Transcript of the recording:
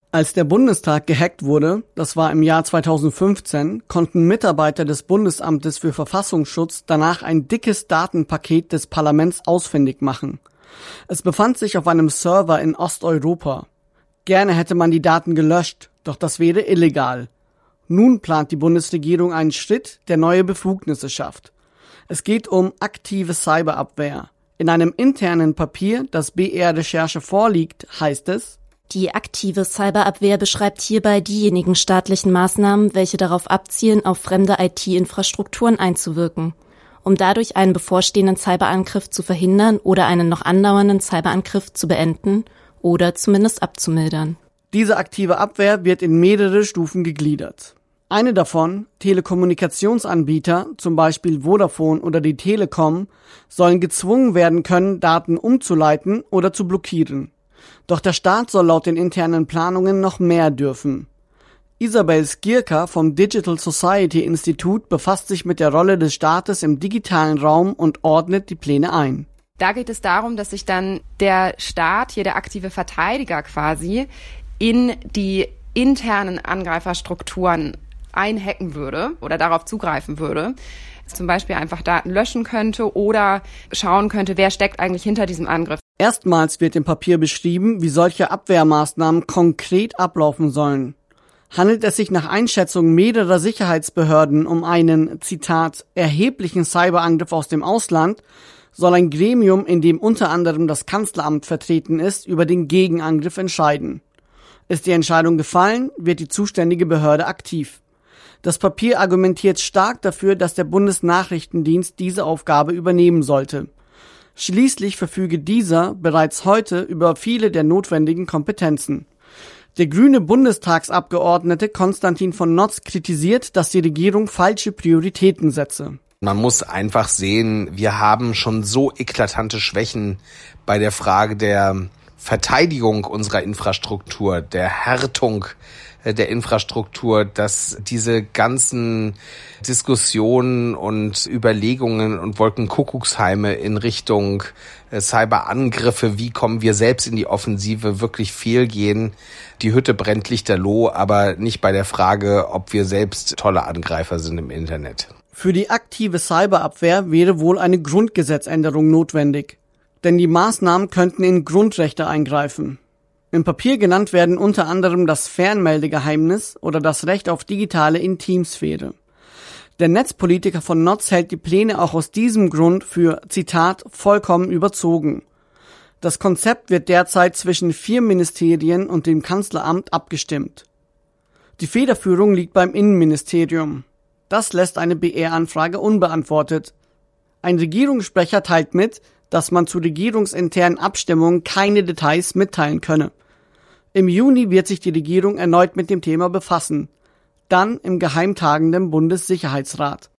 Als der Bundestag gehackt wurde, das war im Jahr 2015, konnten Mitarbeiter des Bundesamtes für Verfassungsschutz danach ein dickes Datenpaket des Parlaments ausfindig machen. Es befand sich auf einem Server in Osteuropa. Gerne hätte man die Daten gelöscht, doch das wäre illegal. Nun plant die Bundesregierung einen Schritt, der neue Befugnisse schafft. Es geht um aktive Cyberabwehr. In einem internen Papier, das BR-Recherche vorliegt, heißt es: Die aktive Cyberabwehr beschreibt hierbei diejenigen staatlichen Maßnahmen, welche darauf abzielen, auf fremde IT-Infrastrukturen einzuwirken, um dadurch einen bevorstehenden Cyberangriff zu verhindern oder einen noch andauernden Cyberangriff zu beenden oder zumindest abzumildern. Diese aktive Abwehr wird in mehrere Stufen gegliedert. Eine davon, Telekommunikationsanbieter, zum Beispiel Vodafone oder die Telekom, sollen gezwungen werden können, Daten umzuleiten oder zu blockieren. Doch der Staat soll laut den internen Planungen noch mehr dürfen. Isabel Skierka vom Digital Society Institute befasst sich mit der Rolle des Staates im digitalen Raum und ordnet die Pläne ein. Da geht es darum, dass sich dann der Staat, hier der aktive Verteidiger quasi, in die internen Angreiferstrukturen einhacken würde oder darauf zugreifen würde. Zum Beispiel einfach Daten löschen könnte oder schauen könnte, wer steckt eigentlich hinter diesem Angriff. Erstmals wird im Papier beschrieben, wie solche Abwehrmaßnahmen konkret ablaufen sollen. Handelt es sich nach Einschätzung mehrerer Sicherheitsbehörden um einen, Zitat, erheblichen Cyberangriff aus dem Ausland, soll ein Gremium, in dem unter anderem das Kanzleramt vertreten ist, über den Gegenangriff entscheiden. Ist die Entscheidung gefallen, wird die zuständige Behörde aktiv. Das Papier argumentiert stark dafür, dass der Bundesnachrichtendienst diese Aufgabe übernehmen sollte. Schließlich verfüge dieser bereits heute über viele der notwendigen Kompetenzen. Der grüne Bundestagsabgeordnete Konstantin von Notz kritisiert, dass die Regierung falsche Prioritäten setze. Man muss einfach sehen, wir haben schon so eklatante Schwächen bei der Frage der Verteidigung unserer Infrastruktur, der Härtung der Infrastruktur, dass diese ganzen Diskussionen und Überlegungen und Wolkenkuckucksheime in Richtung Cyberangriffe, wie kommen wir selbst in die Offensive, wirklich fehlgehen. Die Hütte brennt lichterloh, aber nicht bei der Frage, ob wir selbst tolle Angreifer sind im Internet. Für die aktive Cyberabwehr wäre wohl eine Grundgesetzänderung notwendig, denn die Maßnahmen könnten in Grundrechte eingreifen. Im Papier genannt werden unter anderem das Fernmeldegeheimnis oder das Recht auf digitale Intimsphäre. Der Netzpolitiker von Notz hält die Pläne auch aus diesem Grund für, Zitat, vollkommen überzogen. Das Konzept wird derzeit zwischen 4 Ministerien und dem Kanzleramt abgestimmt. Die Federführung liegt beim Innenministerium. Das lässt eine BR-Anfrage unbeantwortet. Ein Regierungssprecher teilt mit, dass man zu regierungsinternen Abstimmungen keine Details mitteilen könne. Im Juni wird sich die Regierung erneut mit dem Thema befassen, dann im geheimtagenden Bundessicherheitsrat.